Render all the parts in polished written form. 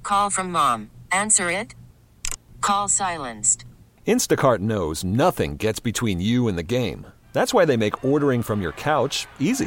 Call from mom. Answer it. Call silenced. Instacart knows nothing gets between you and the game. That's why they make ordering from your couch easy.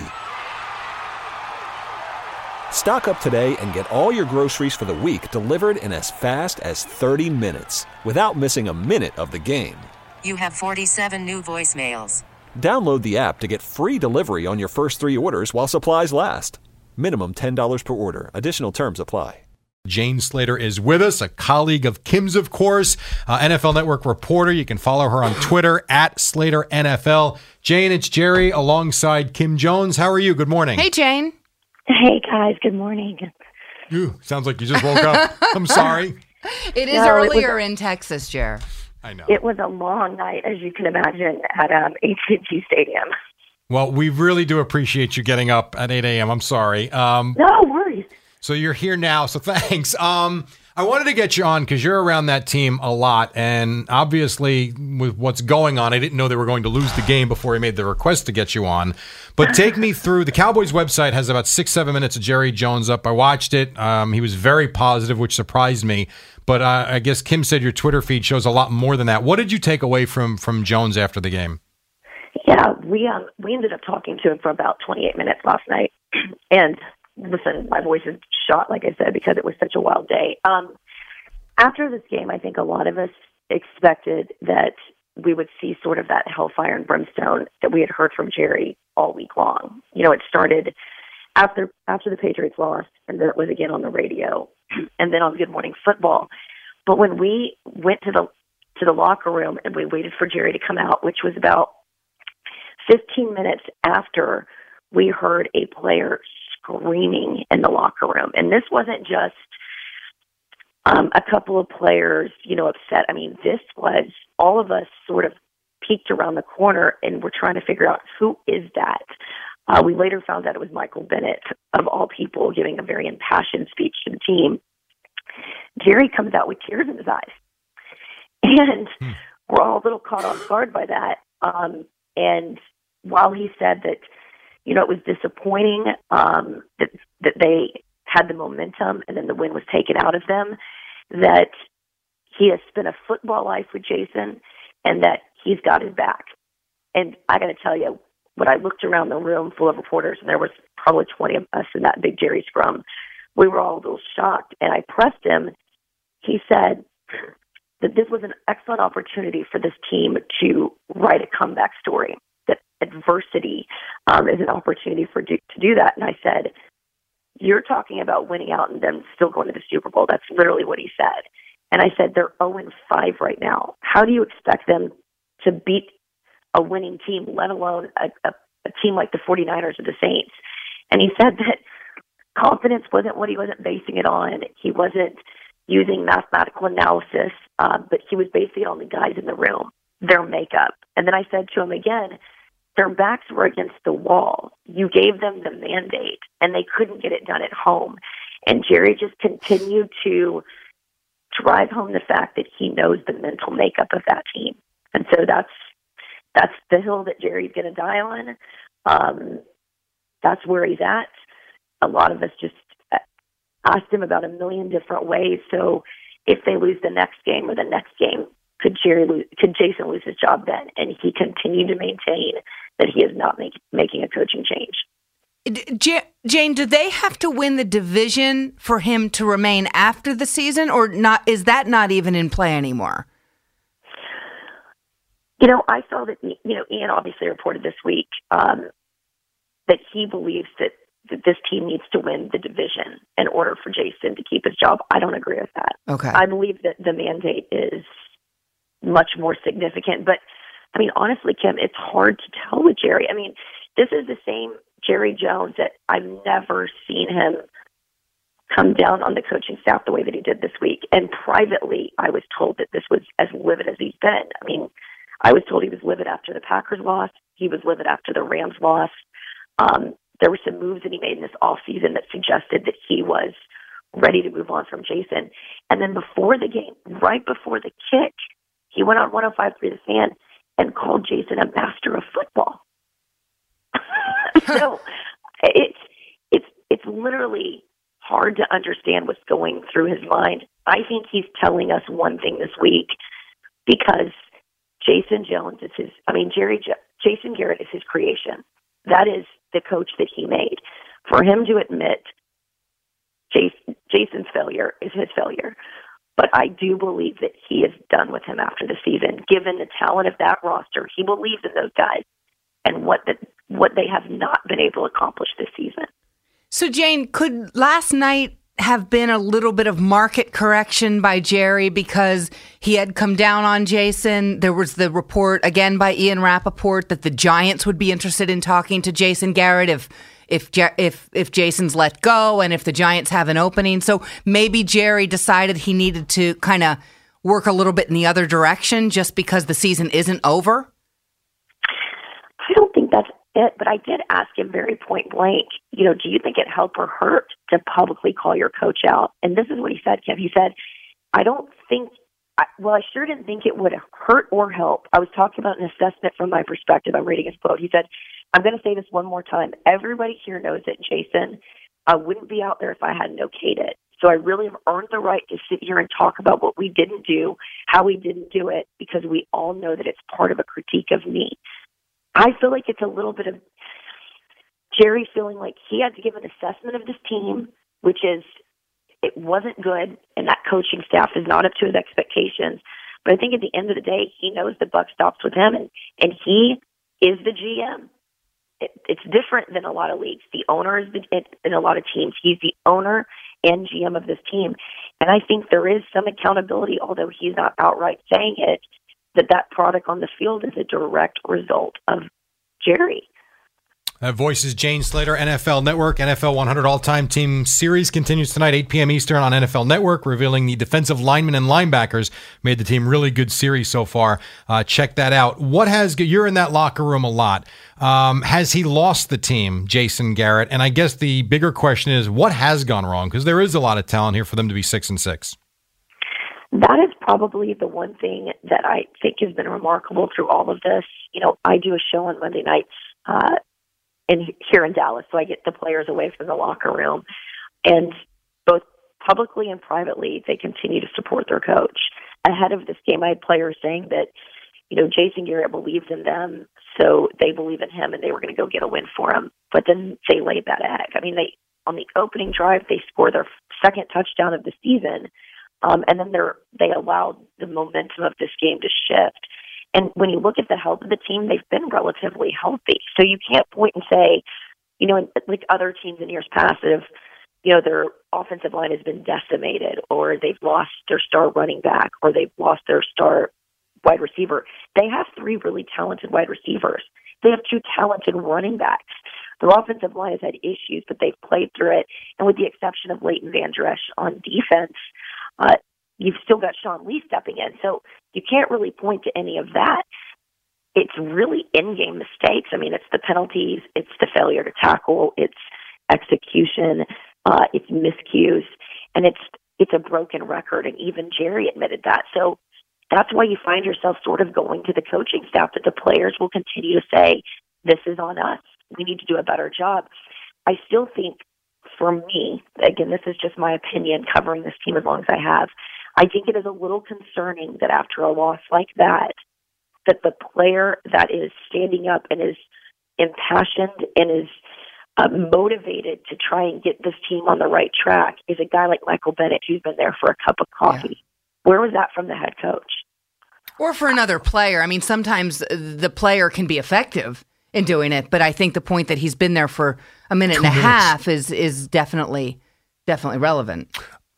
Stock up today and get all your groceries for the week delivered in as fast as 30 minutes without missing a minute of the game. You have 47 new voicemails. Download the app to get free delivery on your first 3 orders while supplies last. Minimum $10 per order. Additional terms apply. Jane Slater is with us, a colleague of Kim's, of course, NFL Network reporter. You can follow her on Twitter at SlaterNFL. Jane, it's Jerry alongside Kim Jones. How are you? Good morning. Hey, Jane. Hey, guys. Good morning. Ooh, sounds like you just woke up. I'm sorry. It is earlier in Texas, Jer. I know. It was a long night, as you can imagine, at AT&T Stadium. Well, we really do appreciate you getting up at 8 a.m. I'm sorry. No worries. So you're here now, so thanks. I wanted to get you on because you're around that team a lot, and obviously with what's going on, I didn't know they were going to lose the game before I made the request to get you on. But take me through, the Cowboys website has about 6-7 minutes of Jerry Jones up. I watched it. He was very positive, which surprised me. But I guess Kim said your Twitter feed shows a lot more than that. What did you take away from Jones after the game? Yeah, we ended up talking to him for about 28 minutes last night. And listen, my voice is shot, like I said, because it was such a wild day. After this game, I think a lot of us expected that we would see sort of that hellfire and brimstone that we had heard from Jerry all week long. You know, it started after the Patriots lost, and then it was again on the radio, and then on Good Morning Football. But when we went to the locker room and we waited for Jerry to come out, which was about 15 minutes after we heard a player screaming in the locker room. And this wasn't just a couple of players, upset. I mean, this was all of us sort of peeked around the corner and we're trying to figure out who is that. We later found out it was Michael Bennett, of all people, giving a very impassioned speech to the team. Jerry comes out with tears in his eyes. And we're all a little caught off guard by that. And while he said that, it was disappointing that they had the momentum and then the win was taken out of them, that he has spent a football life with Jason and that he's got his back. And I got to tell you, when I looked around the room full of reporters, and there was probably 20 of us in that big Jerry scrum, we were all a little shocked. And I pressed him. He said that this was an excellent opportunity for this team to write a comeback story, that adversity is an opportunity to do that. And I said, you're talking about winning out and them still going to the Super Bowl. That's literally what he said. And I said, they're 0-5 right now. How do you expect them to beat a winning team, let alone a team like the 49ers or the Saints? And he said that confidence wasn't what he wasn't basing it on. He wasn't using mathematical analysis, but he was basing it on the guys in the room, their makeup. And then I said to him again, their backs were against the wall. You gave them the mandate, and they couldn't get it done at home. And Jerry just continued to drive home the fact that he knows the mental makeup of that team. And so that's the hill that Jerry's going to die on. That's where he's at. A lot of us just asked him about a million different ways. So if they lose the next game or the next game, could Jason lose his job then? And he continued to maintain that he is not making a coaching change. Jane, do they have to win the division for him to remain after the season, or not? Is that not even in play anymore? I saw that, Ian obviously reported this week that he believes that this team needs to win the division in order for Jason to keep his job. I don't agree with that. Okay. I believe that the mandate is much more significant. But, I mean, honestly, Kim, it's hard to tell with Jerry. I mean, this is the same Jerry Jones that I've never seen him come down on the coaching staff the way that he did this week. And privately, I was told that this was as livid as he's been. I mean, I was told he was livid after the Packers loss. He was livid after the Rams loss. There were some moves that he made in this offseason that suggested that he was ready to move on from Jason. And then before the game, right before the kick, he went on 105.3 The Fan and called Jason a master of football. So it's literally hard to understand what's going through his mind. I think he's telling us one thing this week because Jason Jones is Jason Garrett is his creation. That is the coach that he made. For him to admit Jason's failure is his failure. But I do believe that he is done with him after the season. Given the talent of that roster, he believes in those guys and what they have not been able to accomplish this season. So, Jane, could last night have been a little bit of market correction by Jerry because he had come down on Jason? There was the report, again, by Ian Rappaport that the Giants would be interested in talking to Jason Garrett if Jason's let go and if the Giants have an opening. So maybe Jerry decided he needed to kind of work a little bit in the other direction just because the season isn't over? I don't think that's it, but I did ask him very point blank, do you think it helped or hurt to publicly call your coach out? And this is what he said, Kev. He said, I sure didn't think it would hurt or help. I was talking about an assessment from my perspective. I'm reading his quote. He said, I'm going to say this one more time. Everybody here knows that, Jason, I wouldn't be out there if I hadn't okayed it. So I really have earned the right to sit here and talk about what we didn't do, how we didn't do it, because we all know that it's part of a critique of me. I feel like it's a little bit of Jerry feeling like he had to give an assessment of this team, which is it wasn't good, and that coaching staff is not up to his expectations. But I think at the end of the day, he knows the buck stops with him, and he is the GM. It's different than a lot of leagues. The owner is in a lot of teams. He's the owner and GM of this team. And I think there is some accountability, although he's not outright saying it, that product on the field is a direct result of Jerry. That voice is Jane Slater, NFL Network. NFL 100 All-Time Team Series continues tonight, 8 p.m. Eastern on NFL Network, revealing the defensive linemen and linebackers made the team. Really good series so far. Check that out. You're in that locker room a lot. Has he lost the team, Jason Garrett? And I guess the bigger question is, what has gone wrong? Because there is a lot of talent here for them to be 6-6. That is probably the one thing that I think has been remarkable through all of this. I do a show on Monday nights here in Dallas, so I get the players away from the locker room. And both publicly and privately, they continue to support their coach. Ahead of this game, I had players saying that, Jason Garrett believes in them, so they believe in him, and they were going to go get a win for him. But then they laid that egg. I mean, on the opening drive, they scored their second touchdown of the season. And then they allowed the momentum of this game to shift. And when you look at the health of the team, they've been relatively healthy. So you can't point and say, like other teams in years past that have, their offensive line has been decimated, or they've lost their star running back, or they've lost their star wide receiver. They have 3 really talented wide receivers. They have 2 talented running backs. Their offensive line has had issues, but they've played through it. And with the exception of Leighton Van Der Esch on defense, you've still got Sean Lee stepping in. So you can't really point to any of that. It's really in-game mistakes. I mean, it's the penalties, it's the failure to tackle, it's execution, it's miscues, and it's a broken record. And even Jerry admitted that. So that's why you find yourself sort of going to the coaching staff, that the players will continue to say, this is on us. We need to do a better job. I still think, for me, again, this is just my opinion covering this team as long as I have, I think it is a little concerning that after a loss like that the player that is standing up and is impassioned and is motivated to try and get this team on the right track is a guy like Michael Bennett, who's been there for a cup of coffee. Yeah. Where was that from the head coach? Or for another player. I mean, sometimes the player can be effective in doing it, but I think the point that he's been there for a minute and a half is definitely relevant.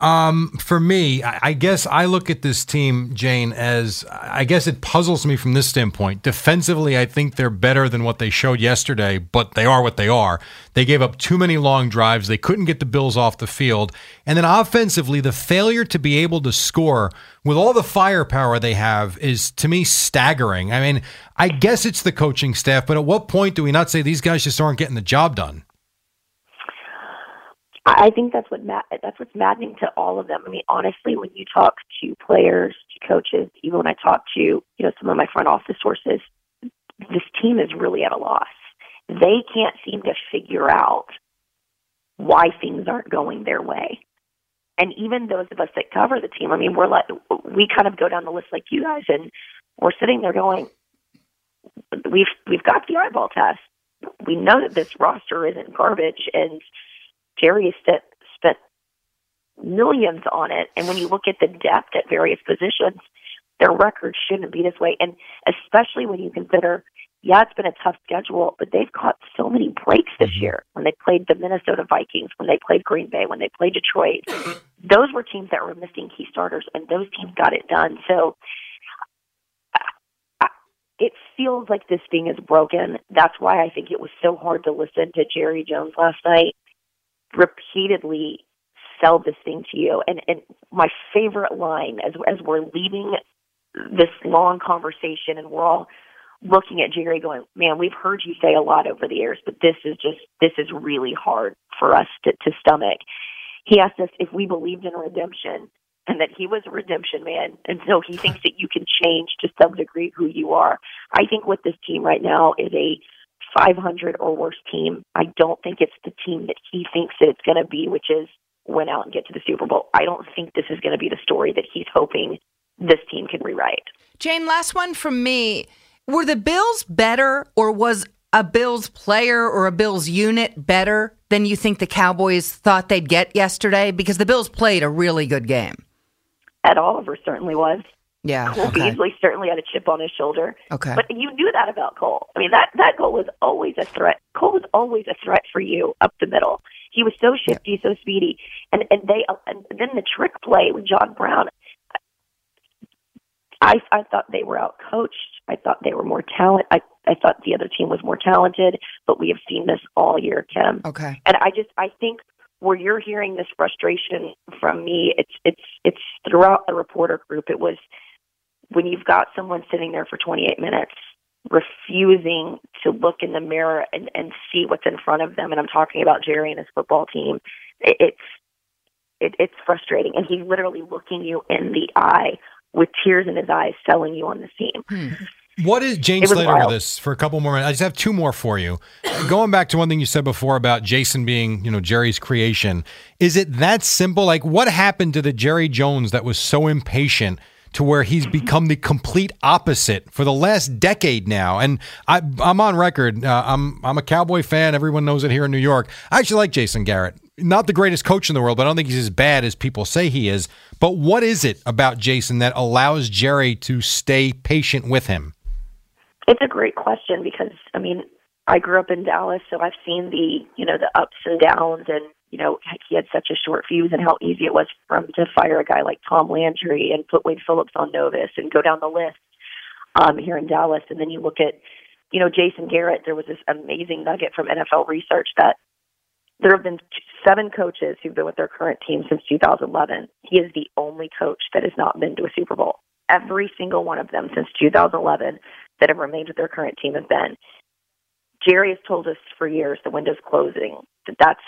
For me, I guess I look at this team, Jane, as I guess it puzzles me from this standpoint. Defensively, I think they're better than what they showed yesterday, but they are what they are. They gave up too many long drives. They couldn't get the Bills off the field. And then offensively, the failure to be able to score with all the firepower they have is, to me, staggering. I mean, I guess it's the coaching staff, but at what point do we not say these guys just aren't getting the job done? I think that's what's maddening to all of them. I mean, honestly, when you talk to players, to coaches, even when I talk to some of my front office sources, this team is really at a loss. They can't seem to figure out why things aren't going their way. And even those of us that cover the team, I mean, we kind of go down the list like you guys, and we're sitting there going, we've got the eyeball test. We know that this roster isn't garbage, and Jerry has spent millions on it. And when you look at the depth at various positions, their record shouldn't be this way. And especially when you consider, it's been a tough schedule, but they've caught so many breaks this year. When they played the Minnesota Vikings, when they played Green Bay, when they played Detroit, those were teams that were missing key starters, and those teams got it done. So it feels like this thing is broken. That's why I think it was so hard to listen to Jerry Jones last night repeatedly sell this thing to you. And my favorite line as we're leaving this long conversation and we're all looking at Jerry going, man, we've heard you say a lot over the years, but this is really hard for us to stomach. He asked us if we believed in redemption and that he was a redemption man. And so he thinks that you can change to some degree who you are. I think with this team right now is a 500 or worse team. I don't think it's the team that he thinks that it's going to be, which is win out and get to the Super Bowl. I don't think this is going to be the story that he's hoping this team can rewrite. Jane, last one from me. Were the Bills better, or was a Bills player or a Bills unit better than you think the Cowboys thought they'd get yesterday? Because the Bills played a really good game. Ed Oliver certainly was. Yeah. Cole Beasley certainly had a chip on his shoulder. Okay. But you knew that about Cole. I mean, that goal was always a threat. Cole was always a threat for you up the middle. He was so shifty, so speedy. And then the trick play with John Brown, I thought they were out-coached. I thought they were more talented. I thought the other team was more talented, but we have seen this all year, Kim. Okay. And I think where you're hearing this frustration from me, it's throughout the reporter group. It was when you've got someone sitting there for 28 minutes refusing to look in the mirror and see what's in front of them, and I'm talking about Jerry and his football team, it's frustrating. And he's literally looking you in the eye with tears in his eyes, selling you on the team. What is Jane Slater with this for a couple more minutes? I just have two more for you. Going back to one thing you said before about Jason being, Jerry's creation. Is it that simple? Like, what happened to the Jerry Jones that was so impatient to where he's become the complete opposite for the last decade now? And I'm on record. I'm a Cowboy fan. Everyone knows it here in New York. I actually like Jason Garrett. Not the greatest coach in the world, but I don't think he's as bad as people say he is. But what is it about Jason that allows Jerry to stay patient with him? It's a great question because, I mean, I grew up in Dallas, so I've seen the ups and downs, and, he had such a short fuse and how easy it was for him to fire a guy like Tom Landry and put Wade Phillips on notice and go down the list here in Dallas. And then you look at, Jason Garrett. There was this amazing nugget from NFL Research that there have been 7 coaches who've been with their current team since 2011. He is the only coach that has not been to a Super Bowl. Every single one of them since 2011 that have remained with their current team have been. Jerry has told us for years the window's closing. That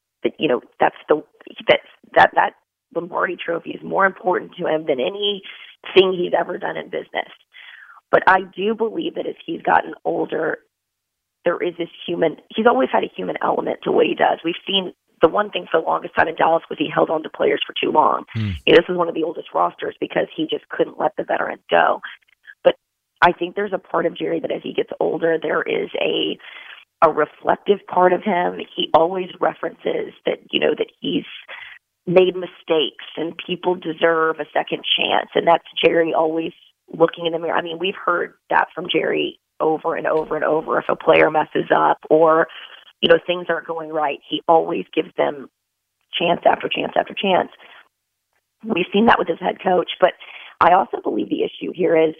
Lombardi Trophy is more important to him than anything he's ever done in business. But I do believe that as he's gotten older, there is he's always had a human element to what he does. We've seen the one thing for the longest time in Dallas was he held on to players for too long. This is one of the oldest rosters because he just couldn't let the veterans go. But I think there's a part of Jerry that as he gets older, there is a reflective part of him. He always references that, that he's made mistakes and people deserve a second chance. And that's Jerry always looking in the mirror. I mean, we've heard that from Jerry over and over and over. If a player messes up or, things aren't going right, he always gives them chance after chance after chance. We've seen that with his head coach, but I also believe the issue here is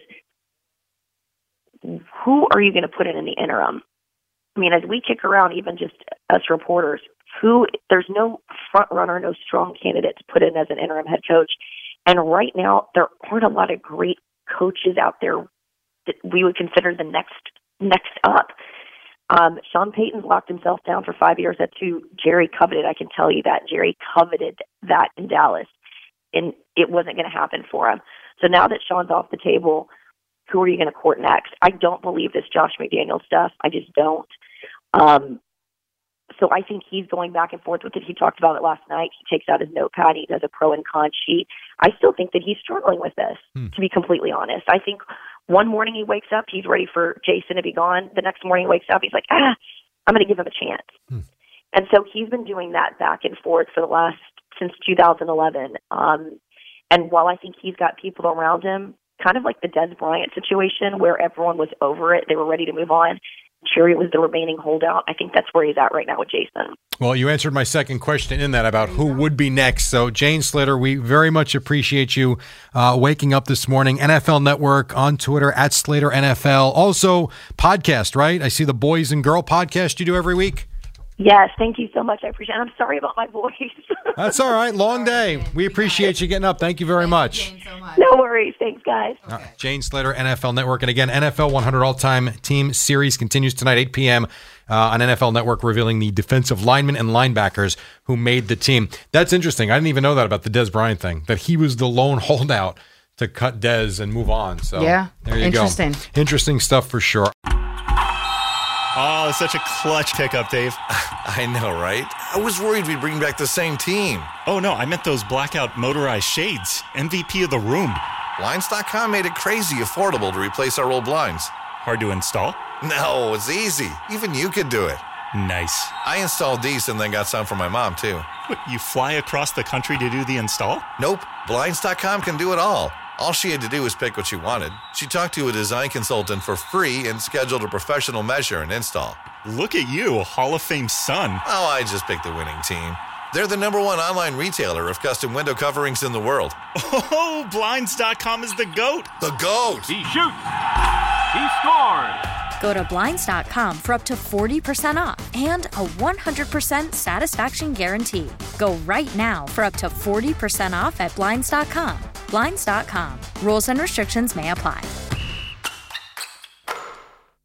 who are you going to put in the interim? I mean, as we kick around, even just us reporters, there's no front runner, no strong candidate to put in as an interim head coach. And right now, there aren't a lot of great coaches out there that we would consider the next up. Sean Payton locked himself down for 5 years. That's who Jerry coveted. I can tell you that. Jerry coveted that in Dallas, and it wasn't going to happen for him. So now that Sean's off the table, who are you going to court next? I don't believe this Josh McDaniels stuff. I just don't. So I think he's going back and forth with it. He talked about it last night. He takes out his notepad. He does a pro and con sheet. I still think that he's struggling with this, to be completely honest. I think one morning he wakes up, he's ready for Jason to be gone. The next morning he wakes up, he's like, I'm going to give him a chance. And so he's been doing that back and forth since 2011. And while I think he's got people around him, kind of like the Des Bryant situation where everyone was over it, they were ready to move on. Jerry was the remaining holdout. I think that's where he's at right now with Jason. Well, you answered my second question in that about who would be next. So, Jane Slater, we very much appreciate you waking up this morning. NFL Network on Twitter at Slater NFL. Also, podcast, right? I see the Boys and Girl podcast you do every week. Yes, thank you so much. I appreciate it. I'm sorry about my voice. That's all right. Long day. We appreciate you getting up. Thank you very much. Jane, so much. No worries. Thanks, guys. Jane Slater, NFL Network. And again, NFL 100 All-Time Team Series continues tonight, 8 p.m. On NFL Network, revealing the defensive linemen and linebackers who made the team. That's interesting. I didn't even know that about the Des Bryant thing, that he was the lone holdout to cut Des and move on. So yeah, there you interesting. go. Interesting stuff for sure. Oh, such a clutch pickup, Dave. I know, right? I was worried we'd bring back the same team. Oh, no, I meant those blackout motorized shades. MVP of the room. Blinds.com made it crazy affordable to replace our old blinds. Hard to install? No, it's easy. Even you could do it. Nice. I installed these and then got some for my mom, too. What, you fly across the country to do the install? Nope. Blinds.com can do it all. All she had to do was pick what she wanted. She talked to a design consultant for free and scheduled a professional measure and install. Look at you, Hall of Fame son. Oh, I just picked the winning team. They're the #1 online retailer of custom window coverings in the world. Oh, Blinds.com is the GOAT. The GOAT! He shoots. He scores. Go to Blinds.com for up to 40% off and a 100% satisfaction guarantee. Go right now for up to 40% off at Blinds.com. Blinds.com. Rules and restrictions may apply.